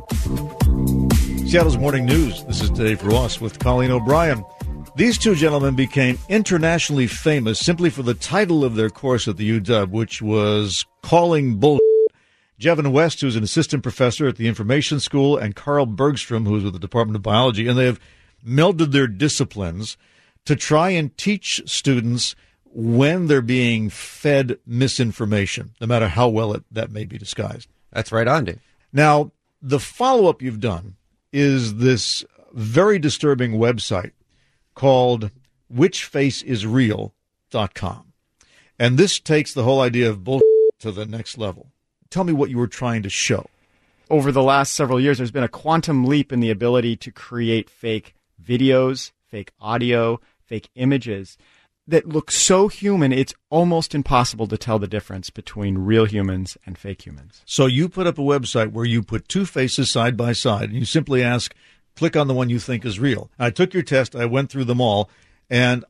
Seattle's Morning News. This is Dave Ross with Colleen O'Brien. These two gentlemen became internationally famous simply for the title of their course at the UW, which was Calling Bull. Jevin West, who's an assistant professor at the Information School, and Carl Bergstrom, who's with the Department of Biology, and they have melded their disciplines to try and teach students when they're being fed misinformation, no matter how well that may be disguised. That's right on, Dave. Now, the follow-up you've done is this very disturbing website called whichfaceisreal.com. And this takes the whole idea of bullshit to the next level. Tell me what you were trying to show. Over the last several years, there's been a quantum leap in the ability to create fake videos, fake audio, fake images that look so human, it's almost impossible to tell the difference between real humans and fake humans. So you put up a website where you put two faces side by side, and you simply ask, click on the one you think is real. I took your test, I went through them all, and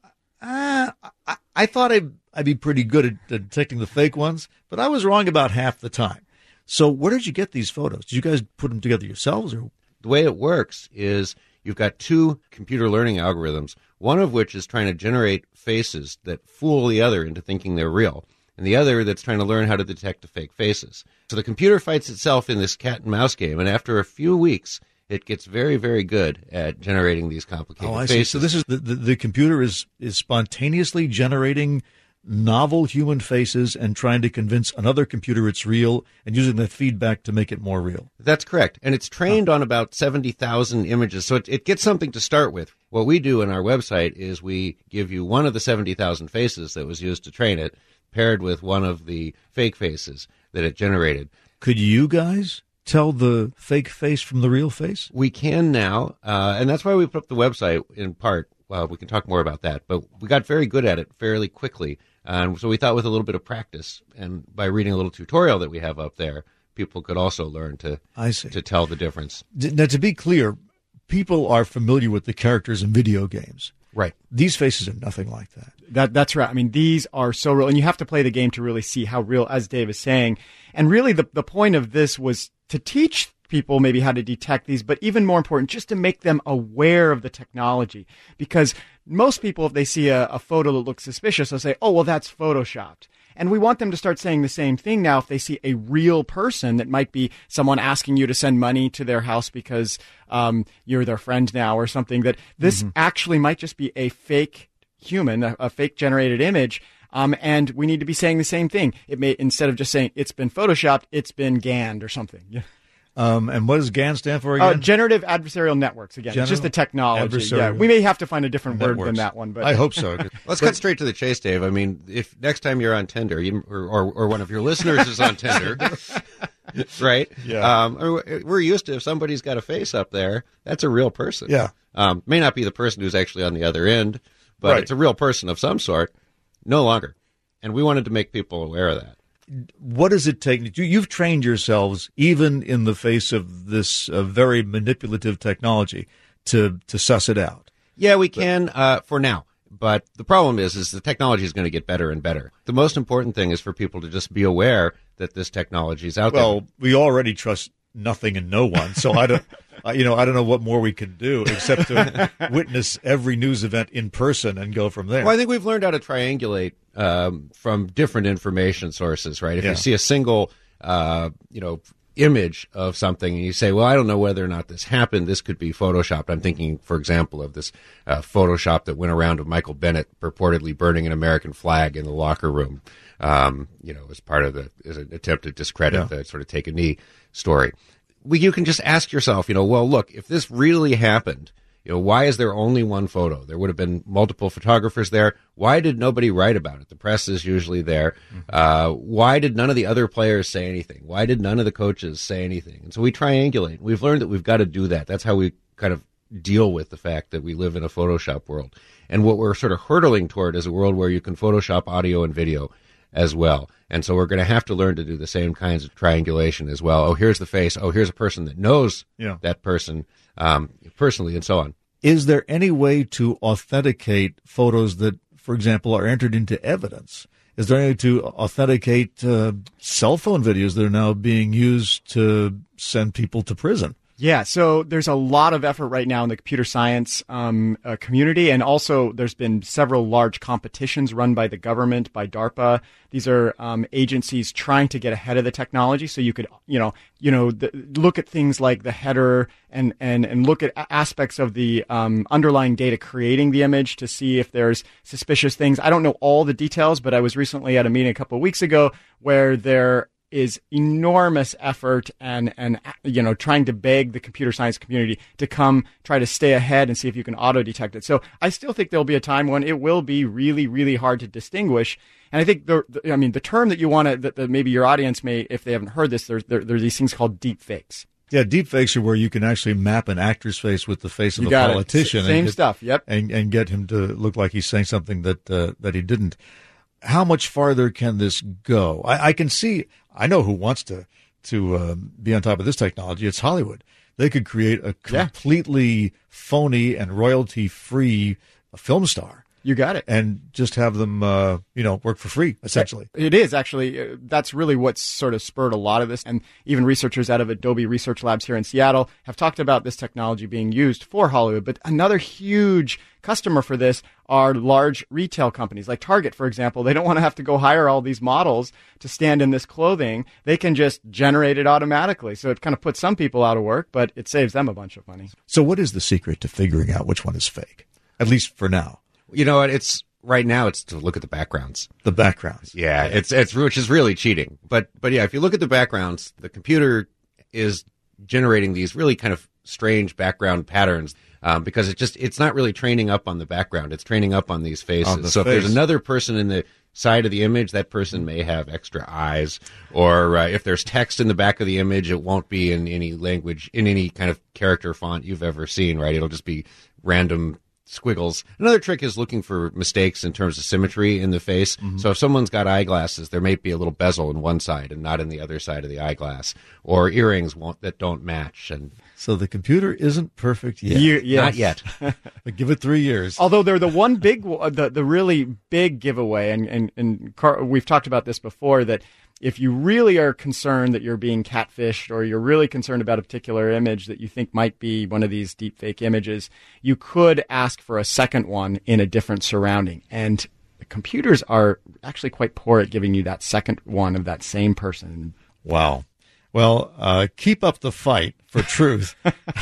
I thought I'd be pretty good at detecting the fake ones, but I was wrong about half the time. So where did you get these photos? Did you guys put them together yourselves? Or? The way it works is you've got two computer learning algorithms, one of which is trying to generate faces that fool the other into thinking they're real, and the other that's trying to learn how to detect the fake faces. So the computer fights itself in this cat and mouse game, and after a few weeks, it gets very, very good at generating these complicated faces. See. So this is the computer is spontaneously generating novel human faces and trying to convince another computer it's real and using that feedback to make it more real. That's correct. And it's trained on about 70,000 images, so it gets something to start with. What we do on our website is we give you one of the 70,000 faces that was used to train it, paired with one of the fake faces that it generated. Could you guys tell the fake face from the real face? We can now, and that's why we put up the website in part. We can talk more about that, but we got very good at it fairly quickly. So we thought with a little bit of practice and by reading a little tutorial that we have up there, people could also learn to tell the difference. Now, to be clear, people are familiar with the characters in video games. Right. These faces are nothing like that. That's right. I mean, these are so real, and you have to play the game to really see how real, as Dave is saying. And really, the point of this was to teach people maybe how to detect these, but even more important, just to make them aware of the technology. Because most people, if they see a photo that looks suspicious, they'll say, oh, well, that's Photoshopped. And we want them to start saying the same thing now if they see a real person that might be someone asking you to send money to their house because you're their friend now or something, that this actually might just be a fake human, a fake generated image. And we need to be saying the same thing. It may, instead of just saying it's been Photoshopped, it's been GANed or something. Yeah. And what does GAN stand for again? Generative Adversarial Networks, again. It's just the technology. Yeah, we may have to find a different word than that one. But I hope so. Let's cut straight to the chase, Dave. I mean, if next time you're on Tinder, or one of your listeners is on Tinder, right? Yeah. We're used to if somebody's got a face up there, that's a real person. Yeah. May not be the person who's actually on the other end, but It's a real person of some sort. No longer. And we wanted to make people aware of that. What does it take? You've trained yourselves, even in the face of this very manipulative technology, to suss it out. Yeah, we can for now. But the problem is the technology is going to get better and better. The most important thing is for people to just be aware that this technology is out there. Well, we already trust nothing and no one, so I don't know what more we can do except to witness every news event in person and go from there. Well, I think we've learned how to triangulate from different information sources, right? If you see a single, image of something and you say, well, I don't know whether or not this happened. This could be Photoshopped. I'm thinking, for example, of this Photoshop that went around of Michael Bennett purportedly burning an American flag in the locker room, as part of as an attempt to discredit the sort of take a knee story. You can just ask yourself, well, look, if this really happened, why is there only one photo? There would have been multiple photographers there. Why did nobody write about it? The press is usually there. Why did none of the other players say anything? Why did none of the coaches say anything? And so we triangulate. We've learned that we've got to do that. That's how we kind of deal with the fact that we live in a Photoshop world. And what we're sort of hurtling toward is a world where you can Photoshop audio and video as well. And so we're going to have to learn to do the same kinds of triangulation as well. Oh, here's the face. Oh, here's a person that knows that person personally, and so on. Is there any way to authenticate photos that, for example, are entered into evidence? Is there any way to authenticate cell phone videos that are now being used to send people to prison? Yeah, so there's a lot of effort right now in the computer science community, and also there's been several large competitions run by the government, by DARPA. These are agencies trying to get ahead of the technology, so you could, look at things like the header and look at aspects of the underlying data creating the image to see if there's suspicious things. I don't know all the details, but I was recently at a meeting a couple of weeks ago where there is enormous effort and trying to beg the computer science community to come try to stay ahead and see if you can auto detect it. So I still think there'll be a time when it will be really, really hard to distinguish. And I think the term that you want to that maybe your audience may, if they haven't heard this, there are these things called deep fakes. Yeah, deep fakes are where you can actually map an actor's face with the face of a politician. Same stuff. Yep. And get him to look like he's saying something that he didn't. How much farther can this go? I can see. I know who wants to be on top of this technology. It's Hollywood. They could create a completely phony and royalty-free film star. You got it. And just have them, work for free, essentially. It is, actually. That's really what's sort of spurred a lot of this. And even researchers out of Adobe Research Labs here in Seattle have talked about this technology being used for Hollywood. But another huge customer for this are large retail companies like Target, for example. They don't want to have to go hire all these models to stand in this clothing. They can just generate it automatically. So it kind of puts some people out of work, but it saves them a bunch of money. So what is the secret to figuring out which one is fake? At least for now. You know what? It's right now. It's to look at the backgrounds. The backgrounds. Yeah, it's which is really cheating. But yeah, if you look at the backgrounds, the computer is generating these really kind of strange background patterns because it's not really training up on the background. It's training up on these faces. If there's another person in the side of the image, that person may have extra eyes, or if there's text in the back of the image, it won't be in any language, in any kind of character font you've ever seen. Right? It'll just be random squiggles. Another trick is looking for mistakes in terms of symmetry in the face. Mm-hmm. So if someone's got eyeglasses, there may be a little bezel in one side and not in the other side of the eyeglass, or earrings that don't match. And so the computer isn't perfect yet. Not yet. But give it 3 years. Although they're the one big, the really big giveaway, and we've talked about this before, that if you really are concerned that you're being catfished, or you're really concerned about a particular image that you think might be one of these deepfake images, you could ask for a second one in a different surrounding. And the computers are actually quite poor at giving you that second one of that same person. Wow. Well, keep up the fight for truth.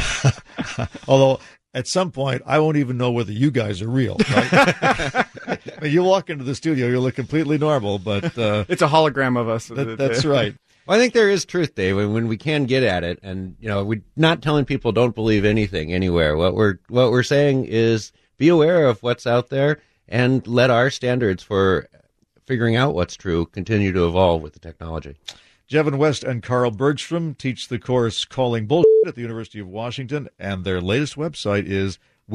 Although at some point, I won't even know whether you guys are real. Right? I mean, you walk into the studio, you look completely normal, but it's a hologram of us. That's right. Well, I think there is truth, Dave, when we can get at it, and we're not telling people don't believe anything anywhere. What we're saying is be aware of what's out there and let our standards for figuring out what's true continue to evolve with the technology. Jevin West and Carl Bergstrom teach the course Calling Bullshit at the University of Washington, and their latest website is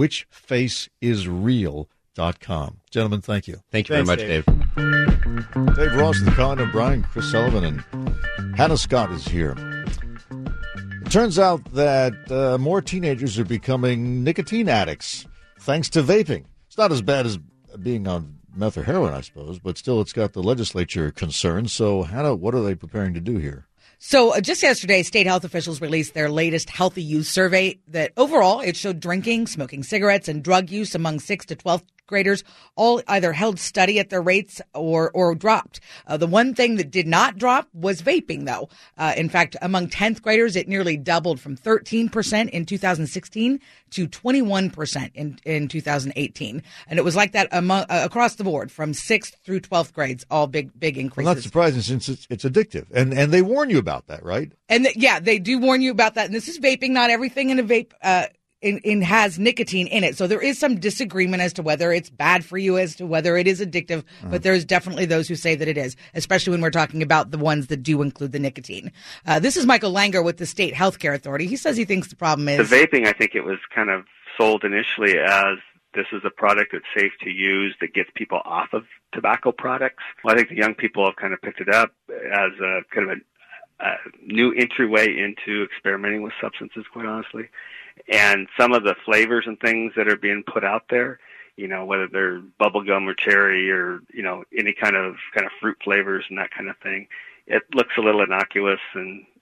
whichfaceisreal.com. Gentlemen, thank you. Thank you very much, Dave. Dave Ross, the Colin O'Brien, Chris Sullivan, and Hannah Scott is here. It turns out that more teenagers are becoming nicotine addicts thanks to vaping. It's not as bad as being on meth or heroin, I suppose, but still it's got the legislature concerned. So, Hannah, what are they preparing to do here? So just yesterday, state health officials released their latest healthy use survey that overall it showed drinking, smoking cigarettes, and drug use among 6 to 12 graders all either held steady at their rates or dropped. The one thing that did not drop was vaping, though. In fact, among 10th graders, it nearly doubled from 13% in 2016 to 21% in 2018. And it was like that across the board from 6th through 12th grades, all big increases. Well, not surprising since it's addictive. And they warn you about that, right? And they do warn you about that. And this is vaping. Not everything in a vape has nicotine in it. So there is some disagreement as to whether it's bad for you, as to whether it is addictive, but there's definitely those who say that it is, especially when we're talking about the ones that do include the nicotine. This is Michael Langer with the State Healthcare Authority. He says he thinks the problem is... The vaping, I think it was kind of sold initially as this is a product that's safe to use that gets people off of tobacco products. Well, I think the young people have kind of picked it up as a kind of a new entryway into experimenting with substances, quite honestly. And some of the flavors and things that are being put out there, whether they're bubblegum or cherry or, any kind of fruit flavors and that kind of thing, it looks a little innocuous and,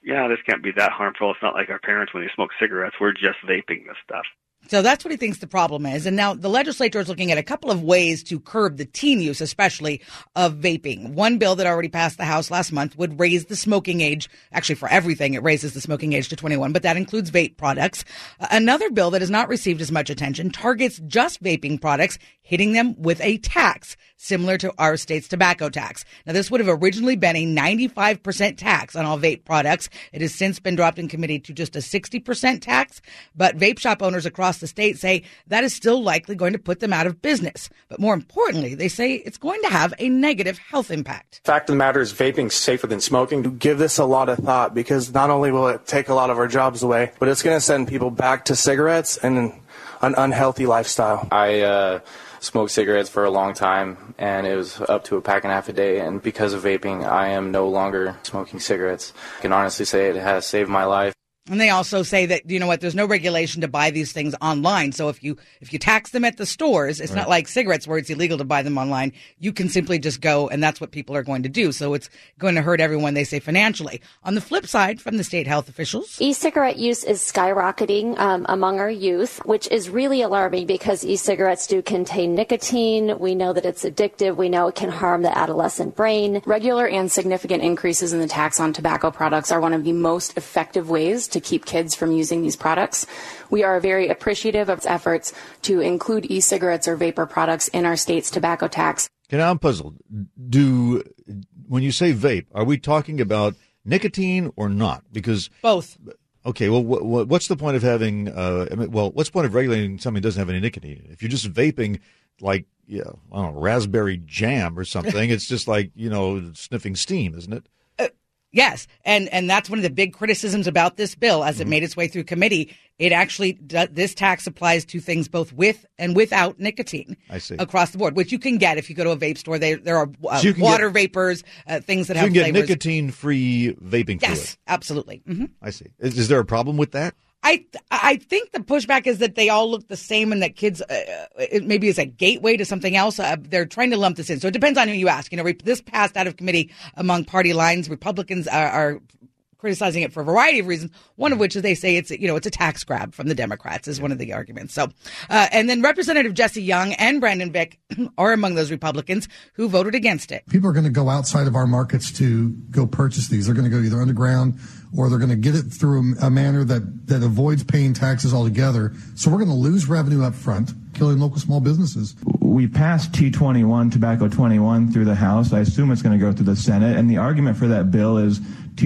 yeah, this can't be that harmful. It's not like our parents when they smoke cigarettes. We're just vaping this stuff. So that's what he thinks the problem is. And now the legislature is looking at a couple of ways to curb the teen use, especially of vaping. One bill that already passed the House last month would raise the smoking age. Actually, for everything, it raises the smoking age to 21, but that includes vape products. Another bill that has not received as much attention targets just vaping products, hitting them with a tax similar to our state's tobacco tax. Now, this would have originally been a 95% tax on all vape products. It has since been dropped in committee to just a 60% tax, but vape shop owners across the state say that is still likely going to put them out of business. But more importantly, they say it's going to have a negative health impact. Fact of the matter is vaping's safer than smoking. Give this a lot of thought, because not only will it take a lot of our jobs away, but it's going to send people back to cigarettes and an unhealthy lifestyle. I smoked cigarettes for a long time, and it was up to a pack and a half a day, and because of vaping, I am no longer smoking cigarettes. I can honestly say it has saved my life. And they also say that, you know what, there's no regulation to buy these things online. So if you tax them at the stores, it's not like cigarettes where it's illegal to buy them online. You can simply just go, and that's what people are going to do. So it's going to hurt everyone, they say, financially. On the flip side, from the state health officials, e-cigarette use is skyrocketing among our youth, which is really alarming because e-cigarettes do contain nicotine. We know that it's addictive. We know it can harm the adolescent brain. Regular and significant increases in the tax on tobacco products are one of the most effective ways to keep kids from using these products. We are very appreciative of efforts to include e-cigarettes or vapor products in our state's tobacco tax. Okay, now I'm puzzled. When you say vape, are we talking about nicotine or not? Because both. Okay, well, what's the point of having? What's the point of regulating something that doesn't have any nicotine? If you're just vaping, like, I don't know, raspberry jam or something, it's just like, sniffing steam, isn't it? Yes, and that's one of the big criticisms about this bill as it made its way through committee. It actually, this tax applies to things both with and without nicotine. I see. Across the board, which you can get if you go to a vape store. There are water vapors, things that have flavors. You can get nicotine-free vaping fluid. Yes, absolutely. Mm-hmm. I see. Is there a problem with that? I think the pushback is that they all look the same and that kids, it maybe is a gateway to something else. They're trying to lump this in. So it depends on who you ask. This passed out of committee among party lines. Republicans are criticizing it for a variety of reasons, one of which is they say it's a tax grab from the Democrats is one of the arguments. So, and then Representative Jesse Young and Brandon Vick are among those Republicans who voted against it. People are going to go outside of our markets to go purchase these. They're going to go either underground or they're going to get it through a manner that avoids paying taxes altogether. So we're going to lose revenue up front, killing local small businesses. We passed T21, Tobacco 21, through the House. I assume it's going to go through the Senate. And the argument for that bill is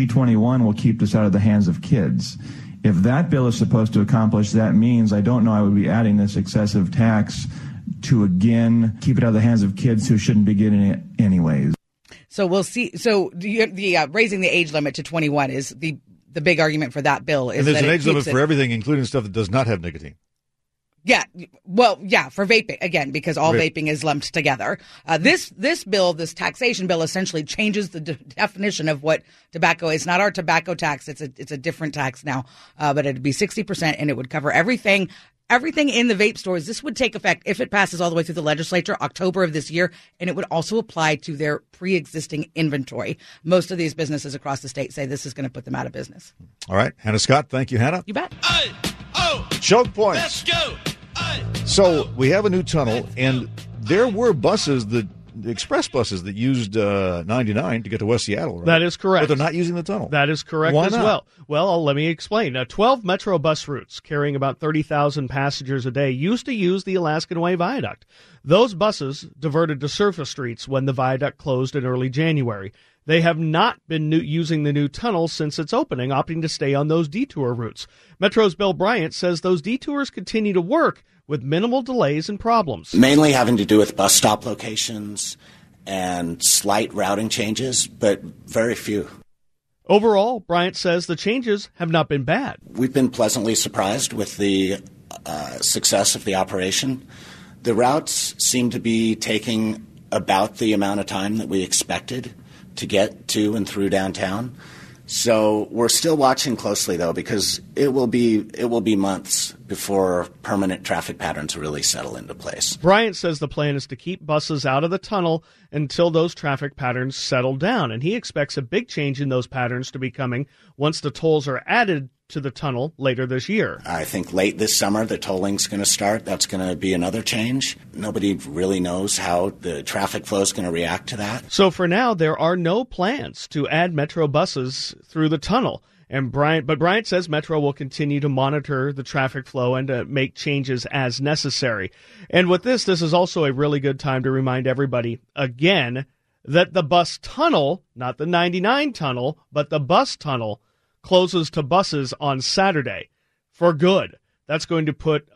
T21 will keep this out of the hands of kids. If that bill is supposed to accomplish that means, I don't know, I would be adding this excessive tax to, again, keep it out of the hands of kids who shouldn't be getting it anyways. So we'll see. So the raising the age limit to 21 is the big argument for that bill. And there's an age limit for everything, including stuff that does not have nicotine. Yeah. Well, yeah, for vaping, again, because all vaping is lumped together. This bill, this taxation bill, essentially changes the definition of what tobacco is. Not our tobacco tax. It's a different tax now, but it'd be 60%, and it would cover everything in the vape stores. This would take effect if it passes all the way through the legislature, October of this year, and it would also apply to their pre-existing inventory. Most of these businesses across the state say this is going to put them out of business. All right. Hannah Scott, thank you, Hannah. You bet. Choke points. Let's go. So we have a new tunnel, and there were the express buses that used 99 to get to West Seattle, right? That is correct. But they're not using the tunnel. That is correct. Why as not? well. Well, let me explain. 12 Metro bus routes carrying about 30,000 passengers a day used to use the Alaskan Way Viaduct. Those buses diverted to surface streets when the viaduct closed in early January. They have not been using the new tunnel since its opening, opting to stay on those detour routes. Metro's Bill Bryant says those detours continue to work with minimal delays and problems. Mainly having to do with bus stop locations and slight routing changes, but very few. Overall, Bryant says the changes have not been bad. We've been pleasantly surprised with the success of the operation. The routes seem to be taking about the amount of time that we expected to get to and through downtown. So we're still watching closely, though, because it will be months before permanent traffic patterns really settle into place. Bryant says the plan is to keep buses out of the tunnel until those traffic patterns settle down, and he expects a big change in those patterns to be coming once the tolls are added to the tunnel later this year. I think late this summer the tolling's going to start. That's going to be another change. Nobody really knows how the traffic flow is going to react to that. So for now, there are no plans to add Metro buses through the tunnel. But Bryant says Metro will continue to monitor the traffic flow and to make changes as necessary. And with this is also a really good time to remind everybody again that the bus tunnel, not the 99 tunnel, but the bus tunnel, closes to buses on Saturday for good. That's going to put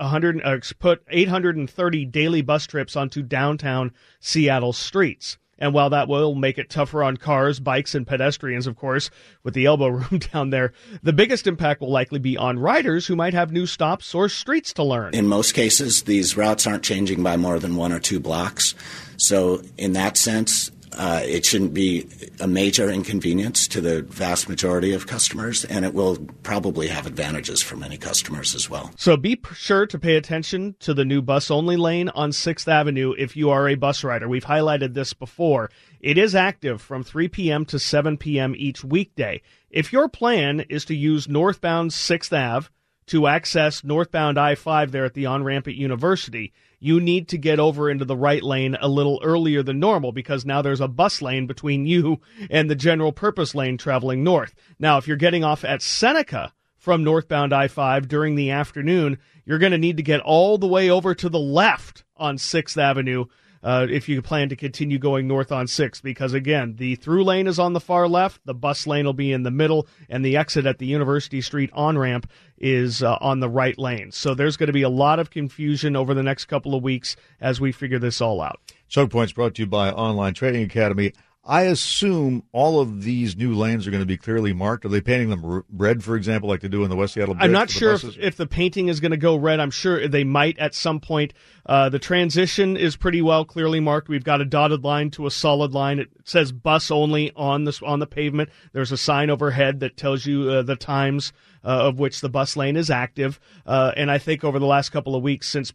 830 daily bus trips onto downtown Seattle streets. And while that will make it tougher on cars, bikes, and pedestrians, of course, with the elbow room down there, the biggest impact will likely be on riders who might have new stops or streets to learn. In most cases, these routes aren't changing by more than 1 or 2 blocks. So in that sense, it shouldn't be a major inconvenience to the vast majority of customers, and it will probably have advantages for many customers as well. So be sure to pay attention to the new bus-only lane on 6th Avenue if you are a bus rider. We've highlighted this before. It is active from 3 p.m. to 7 p.m. each weekday. If your plan is to use northbound 6th Ave to access northbound I-5 there at the on-ramp at University, you need to get over into the right lane a little earlier than normal because now there's a bus lane between you and the general purpose lane traveling north. Now, if you're getting off at Seneca from northbound I-5 during the afternoon, you're going to need to get all the way over to the left on 6th Avenue if you plan to continue going north on 6th, because, again, the through lane is on the far left, the bus lane will be in the middle, and the exit at the University Street on-ramp is on the right lane. So there's going to be a lot of confusion over the next couple of weeks as we figure this all out. Choke Points brought to you by Online Trading Academy. I assume all of these new lanes are going to be clearly marked. Are they painting them red, for example, like they do in the West Seattle Bridge? I'm not sure if the painting is going to go red. I'm sure they might at some point. The transition is pretty well clearly marked. We've got a dotted line to a solid line. It says bus only on the pavement. There's a sign overhead that tells you the times of which the bus lane is active. And I think over the last couple of weeks since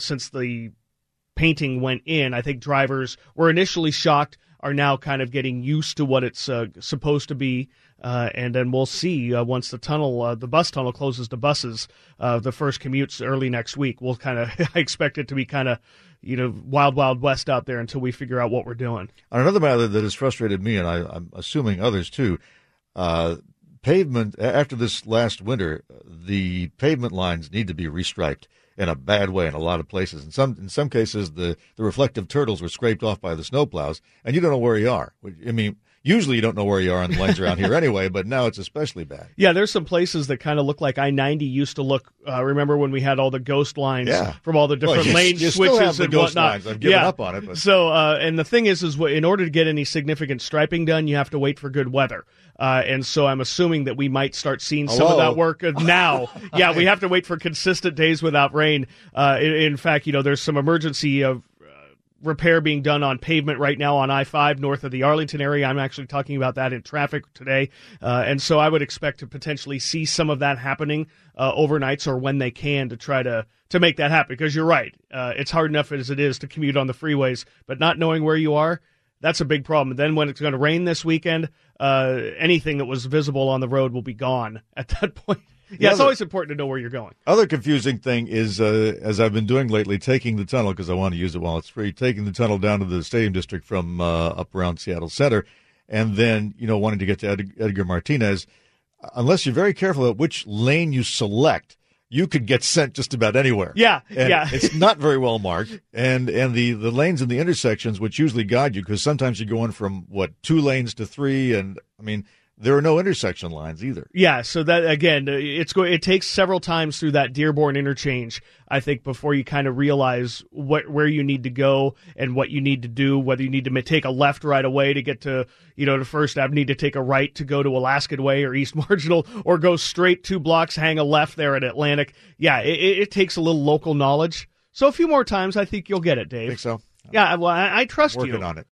the painting went in, I think drivers were initially shocked, are now kind of getting used to what it's supposed to be, and then we'll see once the bus tunnel closes to buses, the first commutes early next week. We'll I expect it to be kind of, wild, wild west out there until we figure out what we're doing. On another matter that has frustrated me, and I'm assuming others too, pavement, after this last winter, the pavement lines need to be restriped in a bad way in a lot of places. In some cases, the reflective turtles were scraped off by the snowplows, and you don't know where you are. I mean, usually you don't know where you are on the lanes around here anyway, but now it's especially bad. Yeah, there's some places that kind of look like I-90 used to look. Remember when we had all the ghost lines from all the different lane you switches still have the and ghost whatnot? Lines. I've given up on it. But. So, and the thing is in order to get any significant striping done, you have to wait for good weather. And so I'm assuming that we might start seeing some of that work now. Yeah, we have to wait for consistent days without rain. In fact, there's some emergency repair being done on pavement right now on I-5 north of the Arlington area. I'm actually talking about that in traffic today. And so I would expect to potentially see some of that happening overnights or when they can to try to make that happen. Because you're right. It's hard enough as it is to commute on the freeways, but not knowing where you are, that's a big problem. Then when it's going to rain this weekend, anything that was visible on the road will be gone at that point. Yeah, it's always important to know where you're going. Other confusing thing is, as I've been doing lately, taking the tunnel, because I want to use it while it's free, taking the tunnel down to the Stadium District from up around Seattle Center, and then, wanting to get to Edgar Martinez. Unless you're very careful about which lane you select, you could get sent just about anywhere. Yeah. It's not very well marked. And the lanes in the intersections, which usually guide you, because sometimes you're going from, 2 lanes to 3, and, there are no intersection lines either. Yeah, so that, again, it takes several times through that Dearborn interchange, I think, before you kind of realize where you need to go and what you need to do, whether you need to take a left right away to get to, to First Ave, need to take a right to go to Alaskan Way or East Marginal, or go straight 2 blocks, hang a left there at Atlantic. Yeah, it takes a little local knowledge. So a few more times, I think you'll get it, Dave. I think so. Yeah, well, I trust you. Working on it.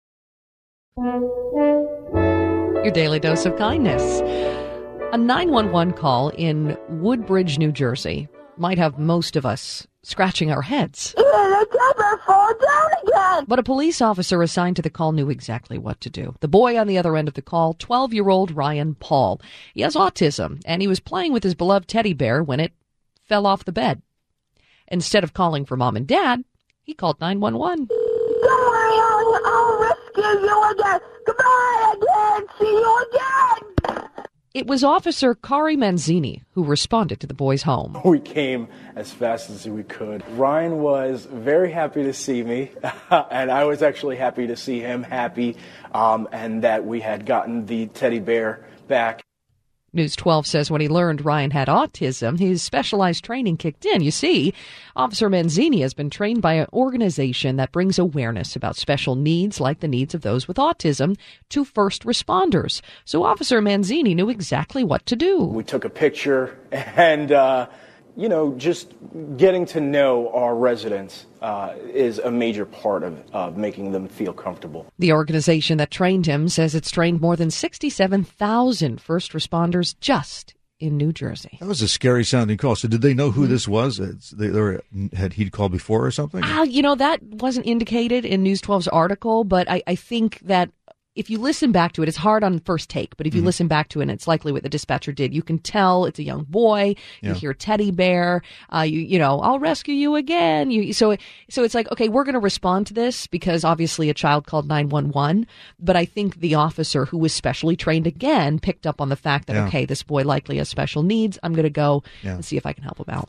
Your daily dose of kindness. A 911 call in Woodbridge, New Jersey. might have most of us scratching our heads. The camera fall down again! But a police officer assigned to the call knew exactly what to do. The boy on the other end of the call, 12-year-old Ryan Paul. He has autism, and he was playing with his beloved teddy bear when it fell off the bed. Instead of calling for mom and dad, he called 911. Don't worry, I'll rescue you again. Goodbye, I can't see you again. It was Officer Kari Manzini who responded to the boy's home. We came as fast as we could. Ryan was very happy to see me, and I was actually happy to see him happy, and that we had gotten the teddy bear back. News 12 says when he learned Ryan had autism, his specialized training kicked in. You see, Officer Manzini has been trained by an organization that brings awareness about special needs, like the needs of those with autism, to first responders. So Officer Manzini knew exactly what to do. We took a picture, and, just getting to know our residents is a major part of making them feel comfortable. The organization that trained him says it's trained more than 67,000 first responders just in New Jersey. That was a scary sounding call. So did they know who this was? Had he called before or something? That wasn't indicated in News 12's article, but I think that if you listen back to it, it's hard on first take, but if you listen back to it, and it's likely what the dispatcher did, you can tell it's a young boy. You hear teddy bear. I'll rescue you again. So it's like, okay, we're going to respond to this because obviously a child called 911. But I think the officer who was specially trained again picked up on the fact that, okay, this boy likely has special needs. I'm going to go and see if I can help him out.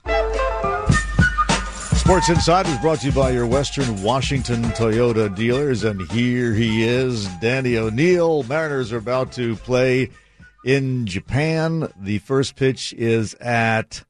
Sports Inside is brought to you by your Western Washington Toyota dealers, and here he is, Danny O'Neill. Mariners are about to play in Japan. The first pitch is at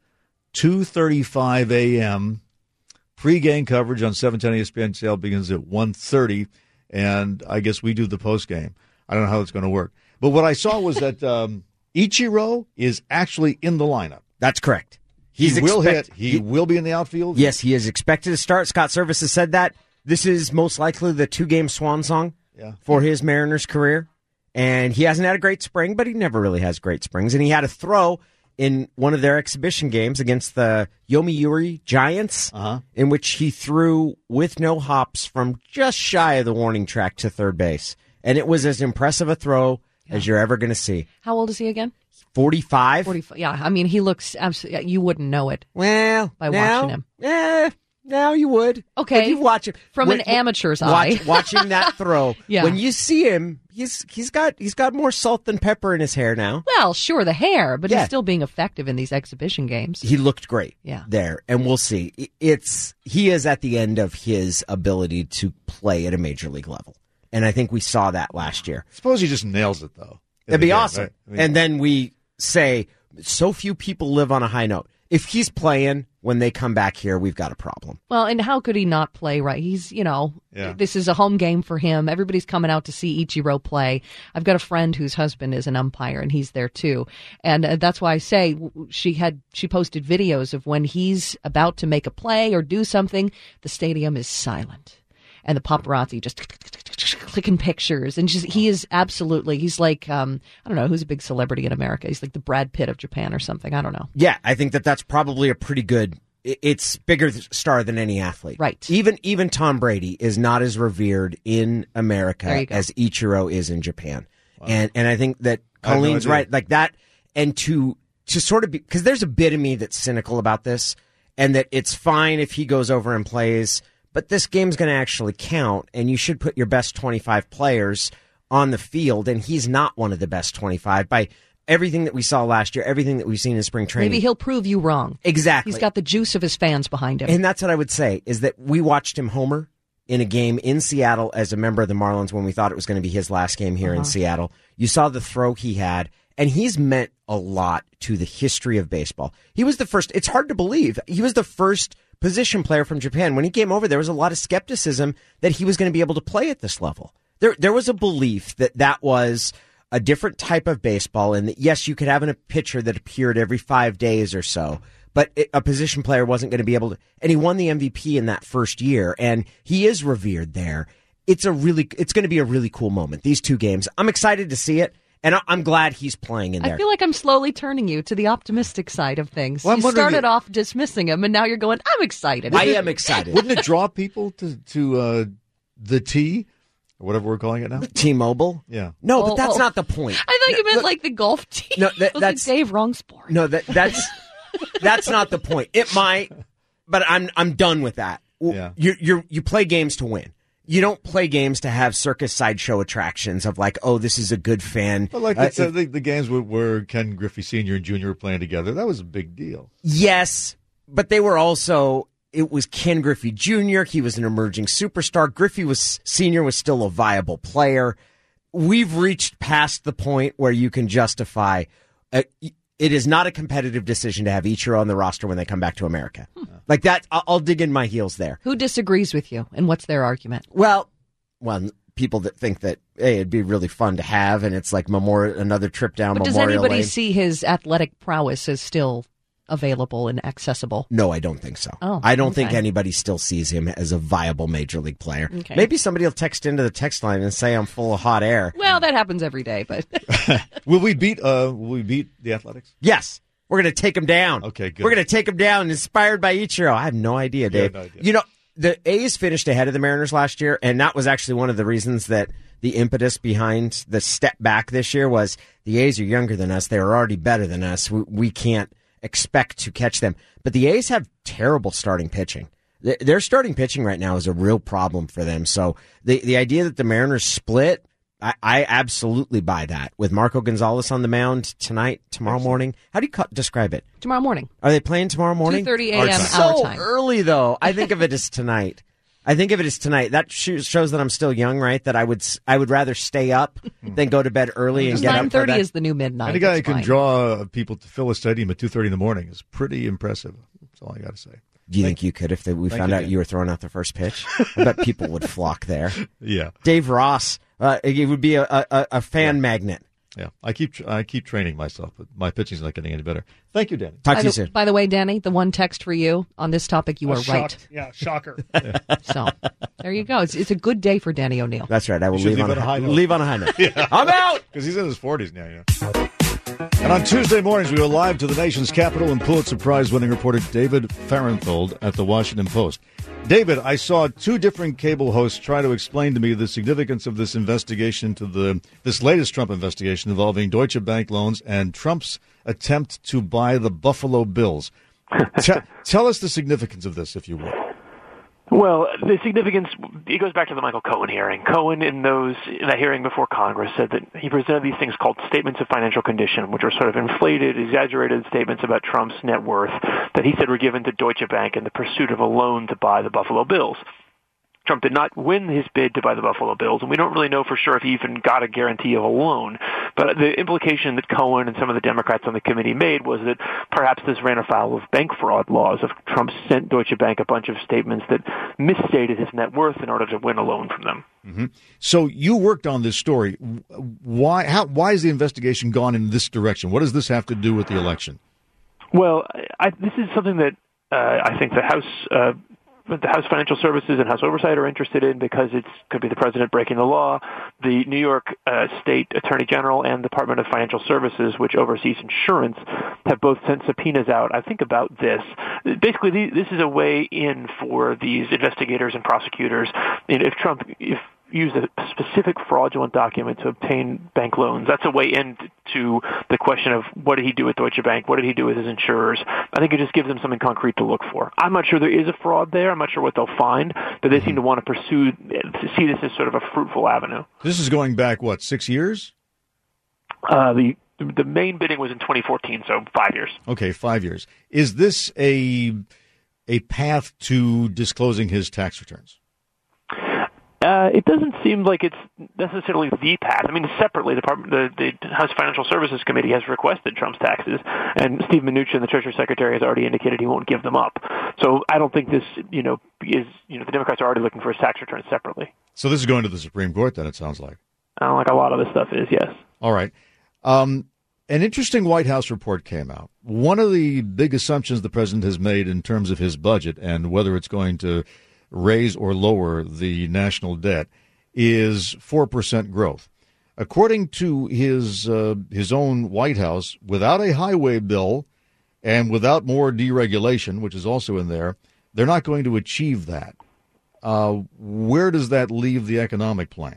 2:35 a.m. Pre-game coverage on 710 ESPN sale begins at 1:30, and I guess we do the post-game. I don't know how it's going to work. But what I saw was that Ichiro is actually in the lineup. That's correct. He will be in the outfield? Yes, he is expected to start. Scott Servais has said that. This is most likely the two-game swan song for his Mariners career. And he hasn't had a great spring, but he never really has great springs. And he had a throw in one of their exhibition games against the Yomiuri Giants, in which he threw with no hops from just shy of the warning track to third base. And it was as impressive a throw as you're ever going to see. How old is he again? 45? 45. Yeah, I mean, he looks absolutely, you wouldn't know it. Well, by watching him. Now you would. Okay. When you watch him from an amateur's eye. Watching that throw. Yeah. When you see him, he's got more salt than pepper in his hair now. Well, sure, the hair, but he's still being effective in these exhibition games. He looked great there, and we'll see. He is at the end of his ability to play at a major league level. And I think we saw that last year. Suppose he just nails it, though. It'd be awesome. Right? And then we say, so few people live on a high note. If he's playing when they come back here, we've got a problem. Well, and how could he not play right? He's, this is a home game for him. Everybody's coming out to see Ichiro play. I've got a friend whose husband is an umpire, and he's there too. And that's why I say she posted videos of when he's about to make a play or do something, the stadium is silent. And the paparazzi just clicking pictures. And he is absolutely, he's like, I don't know, who's a big celebrity in America? He's like the Brad Pitt of Japan or something. I don't know. Yeah, I think that's probably a pretty good, it's bigger star than any athlete. Right. Even Tom Brady is not as revered in America as Ichiro is in Japan. Wow. And I think that Colleen's right. Like that, and to sort of be, because there's a bit of me that's cynical about this, and that it's fine if he goes over and plays, but this game's going to actually count, and you should put your best 25 players on the field, and he's not one of the best 25 by everything that we saw last year, everything that we've seen in spring training. Maybe he'll prove you wrong. Exactly. He's got the juice of his fans behind him. And that's what I would say, is that we watched him homer in a game in Seattle as a member of the Marlins when we thought it was going to be his last game here in Seattle. You saw the throw he had, and he's meant a lot to the history of baseball. He was the first, it's hard to believe, he was the first position player from Japan. When he came over, there was a lot of skepticism that he was going to be able to play at this level. There was a belief that was a different type of baseball, and that, yes, you could have a pitcher that appeared every 5 days or so, but a position player wasn't going to be able to. And he won the MVP in that first year, and he is revered there. It's going to be a really cool moment, these two games. I'm excited to see it. And I'm glad he's playing in there. I feel like I'm slowly turning you to the optimistic side of things. Well, you started off dismissing him, and now you're going, I'm excited. I am excited. Wouldn't it draw people to the T, or whatever we're calling it now? T-Mobile? Yeah. No, but that's not the point. I thought you meant like the golf team. No, that's like, Dave, wrong sport. No, that's not the point. It might, but I'm done with that. Yeah. You play games to win. You don't play games to have circus sideshow attractions of like, oh, this is a good fan. But like the games where Ken Griffey Sr. and Jr. were playing together, that was a big deal. Yes, but they were also, it was Ken Griffey Jr. He was an emerging superstar. Griffey Sr. was still a viable player. We've reached past the point where you can justify it is not a competitive decision to have Ichiro on the roster when they come back to America. Like that, I'll dig in my heels there. Who disagrees with you, and what's their argument? Well, people that think that, hey, it'd be really fun to have, and it's like another trip down but Memorial Lane. Does anybody see his athletic prowess as still available and accessible? No, I don't think so. Oh, I don't think anybody still sees him as a viable major league player. Okay. Maybe somebody will text into the text line and say I'm full of hot air. Well, that happens every day, but Will we beat the Athletics? Yes. We're going to take them down. Okay, good. We're going to take them down, inspired by Ichiro. I have no idea, Dave. No idea. You know, the A's finished ahead of the Mariners last year, and that was actually one of the reasons that the impetus behind the step back this year was the A's are younger than us. They're already better than us. We can't expect to catch them. But the A's have terrible starting pitching. Their starting pitching right now is a real problem for them. So the idea that the Mariners split, I absolutely buy that. With Marco Gonzalez on the mound tomorrow morning. How do you describe it? tomorrow morning. Are they playing tomorrow morning? 2:30 a.m. So our time. Early, though. I think of it as tonight. That shows that I'm still young, right? That I would rather stay up than go to bed early and get up for 9:30 that. is the new midnight. Any guy who It's can fine. draw people to fill a stadium at 2:30 in the morning is pretty impressive. That's all I got to say. Do you think you could if we found out you were throwing out the first pitch? I bet people would flock there. Yeah. Dave Ross, it would be a fan magnet. Yeah, I keep training myself, but my pitching's not getting any better. Thank you, Danny. Talk to you soon. By the way, Danny, the one text for you on this topic, you are right. Yeah, shocker. So there you go. It's a good day for Danny O'Neill. That's right. I will You should leave on a high note. Yeah. I'm out. Because he's in his 40s now. Yeah. And on Tuesday mornings, we go live to the nation's capital and Pulitzer Prize-winning reporter David Fahrenthold at the Washington Post. David, I saw two different cable hosts try to explain to me the significance of this investigation this latest Trump investigation involving Deutsche Bank loans and Trump's attempt to buy the Buffalo Bills. Tell us the significance of this, if you would. Well, the significance, it goes back to the Michael Cohen hearing. Cohen, in that hearing before Congress, said that he presented these things called statements of financial condition, which are sort of inflated, exaggerated statements about Trump's net worth that he said were given to Deutsche Bank in the pursuit of a loan to buy the Buffalo Bills. Trump did not win his bid to buy the Buffalo Bills, and we don't really know for sure if he even got a guarantee of a loan. But the implication that Cohen and some of the Democrats on the committee made was that perhaps this ran afoul of bank fraud laws. If Trump sent Deutsche Bank a bunch of statements that misstated his net worth in order to win a loan from them. Mm-hmm. So you worked on this story. Why has the investigation gone in this direction? What does this have to do with the election? Well, this is something that I think the House Financial Services and House Oversight are interested in because it could be the president breaking the law. The New York State Attorney General and Department of Financial Services, which oversees insurance, have both sent subpoenas out, I think, about this. Basically, this is a way in for these investigators and prosecutors. If Trump used a specific fraudulent document to obtain bank loans, that's a way into the question of what did he do with Deutsche Bank, what did he do with his insurers. I think it just gives them something concrete to look for. I'm not sure there is a fraud there. I'm not sure what they'll find, but they seem to see this as sort of a fruitful avenue. This is going back, 6 years? The main bidding was in 2014, so 5 years. Okay, 5 years. Is this a path to disclosing his tax returns? It doesn't seem like it's necessarily the path. I mean, separately, the House Financial Services Committee has requested Trump's taxes, and Steve Mnuchin, the Treasury Secretary, has already indicated he won't give them up. So I don't think this, the Democrats are already looking for his tax returns separately. So this is going to the Supreme Court, then, it sounds like. Like a lot of this stuff is, yes. All right. An interesting White House report came out. One of the big assumptions the president has made in terms of his budget and whether it's going to raise or lower the national debt is 4% growth. according to his own White House, without a highway bill and without more deregulation, which is also in there, they're not going to achieve that. Where does that leave the economic plan?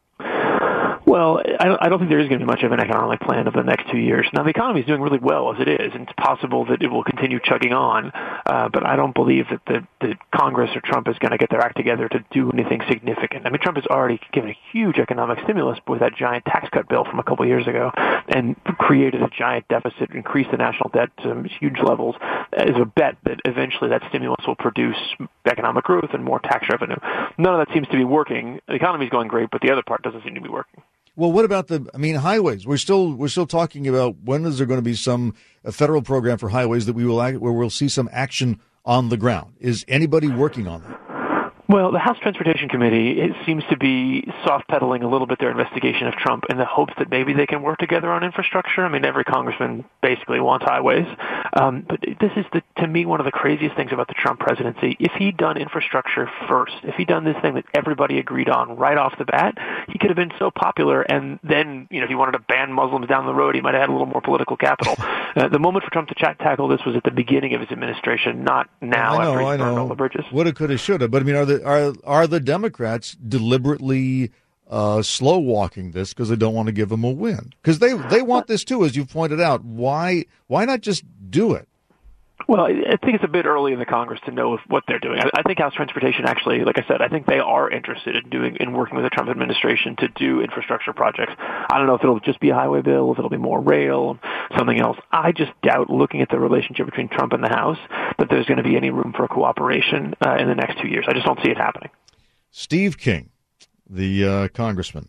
Well, I don't think there is going to be much of an economic plan over the next 2 years. Now, the economy is doing really well as it is, and it's possible that it will continue chugging on, but I don't believe that the Congress or Trump is going to get their act together to do anything significant. I mean, Trump has already given a huge economic stimulus with that giant tax cut bill from a couple of years ago and created a giant deficit, increased the national debt to huge levels as a bet that eventually that stimulus will produce economic growth and more tax revenue. None of that seems to be working. The economy is going great, but the other part doesn't seem to be working. Well, what about highways? We're still talking about when is there going to be a federal program for highways that where we'll see some action on the ground? Is anybody working on that? Well, the House Transportation Committee seems to be soft-pedaling a little bit their investigation of Trump in the hopes that maybe they can work together on infrastructure. I mean, every congressman basically wants highways. But this is, to me, one of the craziest things about the Trump presidency. If he'd done infrastructure first, if he'd done this thing that everybody agreed on right off the bat, he could have been so popular. And then, if he wanted to ban Muslims down the road, he might have had a little more political capital. The moment for Trump to tackle this was at the beginning of his administration, not now after he's burned all the bridges. Woulda, coulda, shoulda. But, I mean, are the Democrats deliberately slow walking this because they don't want to give him a win? Because they want this too, as you've pointed out. Why not just do it? Well, I think it's a bit early in the Congress to know what they're doing. I think House Transportation actually, like I said, I think they are interested in working with the Trump administration to do infrastructure projects. I don't know if it'll just be a highway bill, if it'll be more rail, something else. I just doubt, looking at the relationship between Trump and the House, that there's going to be any room for cooperation in the next 2 years. I just don't see it happening. Steve King, the congressman,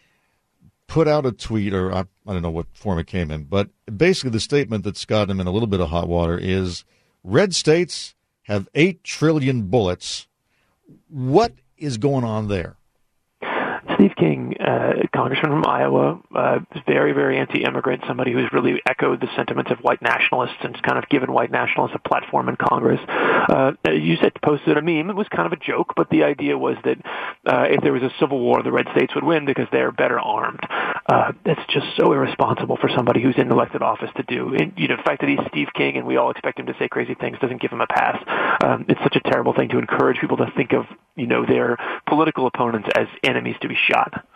put out a tweet, or I don't know what form it came in, but basically the statement that's got him in a little bit of hot water is, red states have 8 trillion bullets. What is going on there? Steve King, congressman from Iowa, is very, very anti-immigrant, somebody who's really echoed the sentiments of white nationalists and kind of given white nationalists a platform in Congress. You said posted a meme. It was kind of a joke, but the idea was that if there was a civil war, the red states would win because they're better armed. That's just so irresponsible for somebody who's in elected office to do. And, the fact that he's Steve King and we all expect him to say crazy things doesn't give him a pass. It's such a terrible thing to encourage people to think of, their political opponents as enemies to be shot.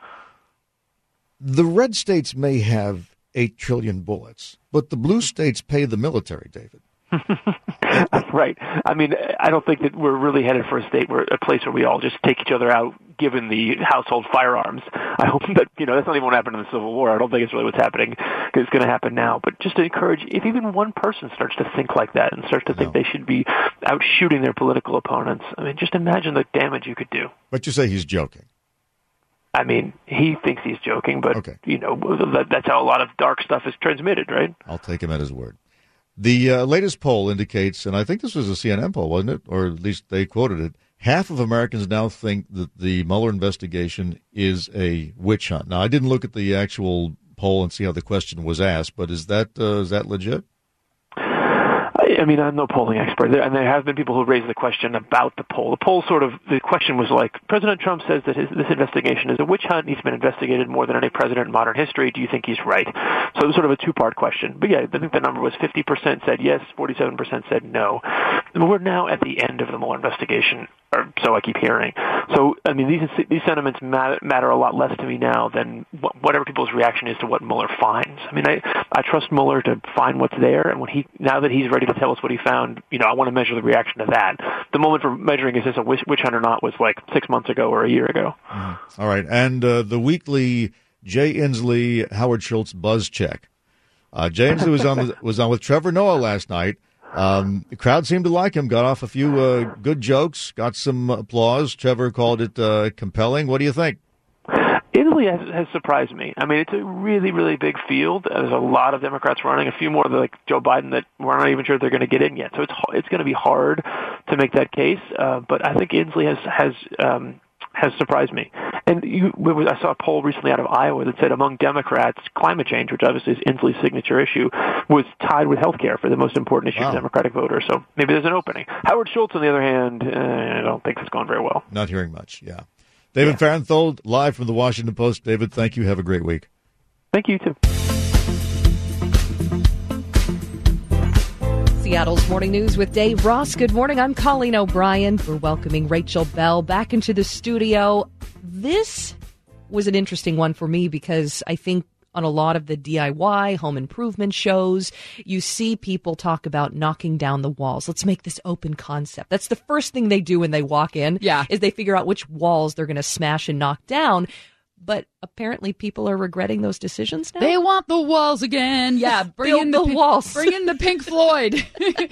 The red states may have 8 trillion bullets, but the blue states pay the military, David. Right. I mean, I don't think that we're really headed for a place where we all just take each other out, given the household firearms. I hope that, that's not even what happened in the Civil War. I don't think it's really what's happening, because it's going to happen now. But just to encourage, if even one person starts to think like that and starts to think they should be out shooting their political opponents, I mean, just imagine the damage you could do. But you say he's joking. I mean, he thinks he's joking, but, that's how a lot of dark stuff is transmitted, right? I'll take him at his word. The latest poll indicates, and I think this was a CNN poll, wasn't it? Or at least they quoted it. Half of Americans now think that the Mueller investigation is a witch hunt. Now, I didn't look at the actual poll and see how the question was asked, but is that legit? I mean, I'm no polling expert, and there have been people who raised the question about the poll. The question was like, President Trump says that this investigation is a witch hunt. He's been investigated more than any president in modern history. Do you think he's right? So it was sort of a two-part question. But yeah, I think the number was 50% said yes, 47% said no. And we're now at the end of the Mueller investigation, or so I keep hearing. So, I mean, these sentiments matter a lot less to me now than whatever people's reaction is to what Mueller finds. I mean, I trust Mueller to find what's there, and now that he's ready to tell us what he found, I want to measure the reaction to that. The moment for measuring is this a witch hunt or not was like 6 months ago or a year ago. Mm-hmm. All right, and the weekly Jay Inslee, Howard Schultz buzz check. Jay Inslee was on with Trevor Noah last night. The crowd seemed to like him, got off a few good jokes, got some applause. Trevor called it compelling. What do you think? Inslee has surprised me. I mean, it's a really, really big field. There's a lot of Democrats running, a few more like Joe Biden that we're not even sure they're going to get in yet. So it's going to be hard to make that case. But I think Inslee has surprised me. And I saw a poll recently out of Iowa that said among Democrats, climate change, which obviously is Inslee's signature issue, was tied with health care for the most important issue to Democratic voters. So maybe there's an opening. Howard Schultz, on the other hand, I don't think it's gone very well. Not hearing much, yeah. David Farenthold, live from the Washington Post. David, thank you. Have a great week. Thank you, too. Seattle's Morning News with Dave Ross. Good morning. I'm Colleen O'Brien. We're welcoming Rachel Bell back into the studio. This was an interesting one for me because I think on a lot of the DIY home improvement shows, you see people talk about knocking down the walls. Let's make this open concept. That's the first thing they do when they walk in, is they figure out which walls they're going to smash and knock down. But apparently people are regretting those decisions now. They want the walls again. Yeah, bring in the walls. Bring in the Pink Floyd.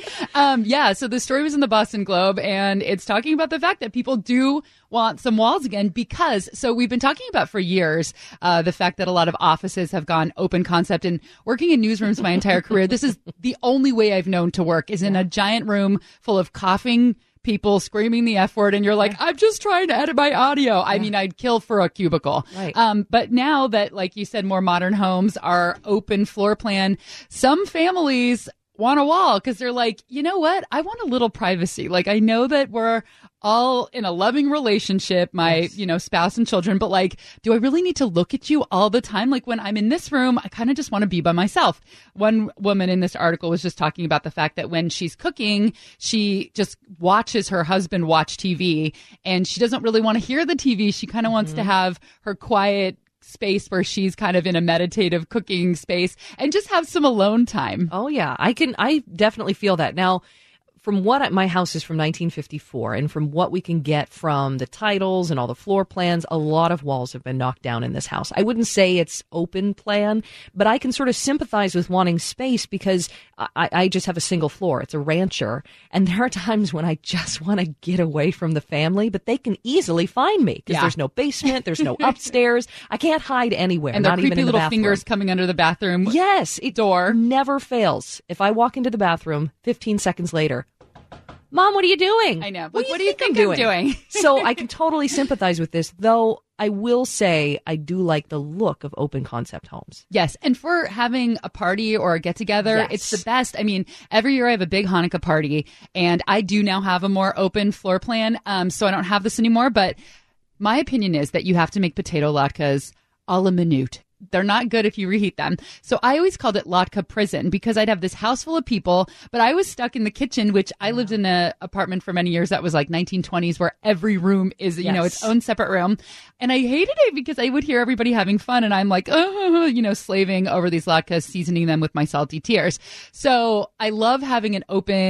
So the story was in the Boston Globe, and it's talking about the fact that people do want some walls again because, so we've been talking about for years, the fact that a lot of offices have gone open concept, and working in newsrooms my entire career, this is the only way I've known to work is in a giant room full of coughing people screaming the F word, and you're like, I'm just trying to edit my audio. I mean, I'd kill for a cubicle. Right. But now that, like you said, more modern homes are open floor plan, some families want a wall because they're like, you know what? I want a little privacy. Like, I know that we're all in a loving relationship, my, spouse and children, but like, do I really need to look at you all the time? Like when I'm in this room, I kind of just want to be by myself. One woman in this article was just talking about the fact that when she's cooking, she just watches her husband watch TV and she doesn't really want to hear the TV. She kind of wants to have her quiet space where she's kind of in a meditative cooking space and just have some alone time. Oh yeah, I definitely feel that. Now, from what my house is from 1954, and from what we can get from the titles and all the floor plans, a lot of walls have been knocked down in this house. I wouldn't say it's open plan, but I can sort of sympathize with wanting space because I just have a single floor. It's a rancher. And there are times when I just want to get away from the family, but they can easily find me because there's no basement, there's no upstairs. I can't hide anywhere. And not the creepy even in the little bathroom. fingers coming under the bathroom door. Never fails. If I walk into the bathroom, 15 seconds later, Mom, what are you doing? I know. What do you think I'm doing? So I can totally sympathize with this, though I will say I do like the look of open concept homes. Yes. And for having a party or a get together, it's the best. I mean, every year I have a big Hanukkah party and I do now have a more open floor plan. So I don't have this anymore. But my opinion is that you have to make potato latkes a la minute. They're not good if you reheat them. So I always called it latke prison because I'd have this house full of people, but I was stuck in the kitchen, which I lived in an apartment for many years that was like 1920s where every room is, its own separate room. And I hated it because I would hear everybody having fun and I'm like, slaving over these latkes, seasoning them with my salty tears. So I love having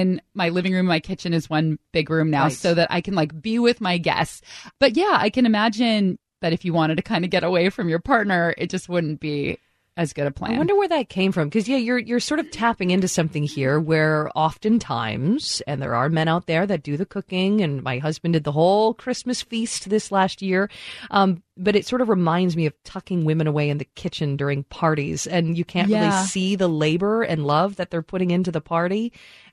my living room, my kitchen is one big room now so that I can like be with my guests. But yeah, I can imagine that if you wanted to kind of get away from your partner, it just wouldn't be as good a plan. I wonder where that came from. Because, you're sort of tapping into something here where oftentimes, and there are men out there that do the cooking, and my husband did the whole Christmas feast this last year, but it sort of reminds me of tucking women away in the kitchen during parties, and you can't really see the labor and love that they're putting into the party.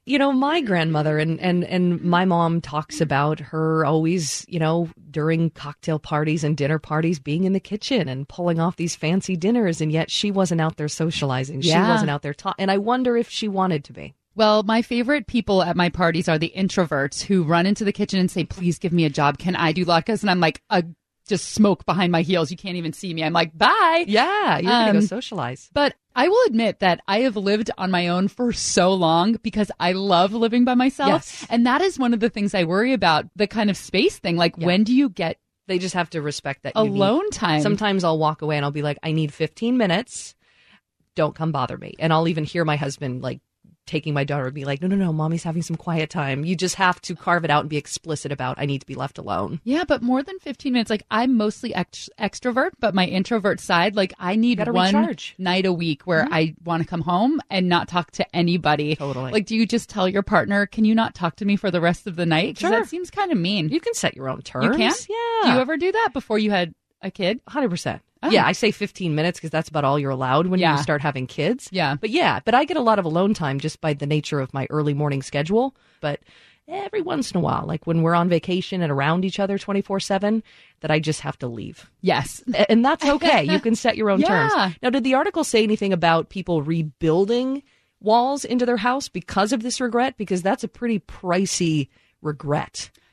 My grandmother and my mom talks about her always, during cocktail parties and dinner parties being in the kitchen and pulling off these fancy dinners. And yet she wasn't out there socializing. She wasn't out there and I wonder if she wanted to be. Well, my favorite people at my parties are the introverts who run into the kitchen and say, please give me a job. Can I do latkes? And I'm like, just smoke behind my heels. You can't even see me. I'm like, bye. Yeah, you're going to go socialize. But I will admit that I have lived on my own for so long because I love living by myself. Yes. And that is one of the things I worry about, the kind of space thing. Like, when do you get They just have to respect that alone time? Sometimes I'll walk away and I'll be like, I need 15 minutes. Don't come bother me. And I'll even hear my husband like taking my daughter and be like, no, mommy's having some quiet time. You just have to carve it out and be explicit about, I need to be left alone. Yeah, but more than 15 minutes. Like, I'm mostly extrovert, but my introvert side, like, I need one night a week where I want to come home and not talk to anybody. Totally. Like, do you just tell your partner, can you not talk to me for the rest of the night? Because that seems kind of mean. You can set your own terms. You can? Yeah. Do you ever do that before you had a kid? 100%. Oh. Yeah, I say 15 minutes because that's about all you're allowed when you start having kids. Yeah. But I get a lot of alone time just by the nature of my early morning schedule. But every once in a while, like when we're on vacation and around each other 24/7, that I just have to leave. Yes. And that's okay. You can set your own terms. Now, did the article say anything about people rebuilding walls into their house because of this regret? Because that's a pretty pricey regret.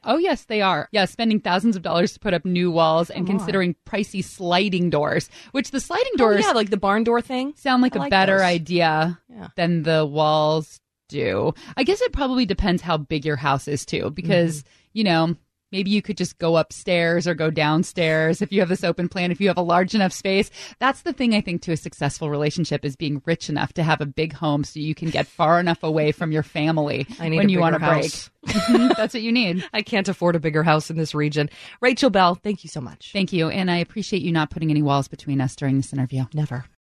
Oh, yes, they are. Yeah, spending thousands of dollars to put up new walls and considering pricey sliding doors, which the sliding doors... like the barn door thing. Sound like a better those. idea than the walls do. I guess it probably depends how big your house is, too, because, maybe you could just go upstairs or go downstairs if you have this open plan, if you have a large enough space. That's the thing, I think, to a successful relationship is being rich enough to have a big home so you can get far enough away from your family when you want to break. That's what you need. I can't afford a bigger house in this region. Rachel Bell, thank you so much. Thank you. And I appreciate you not putting any walls between us during this interview. Never.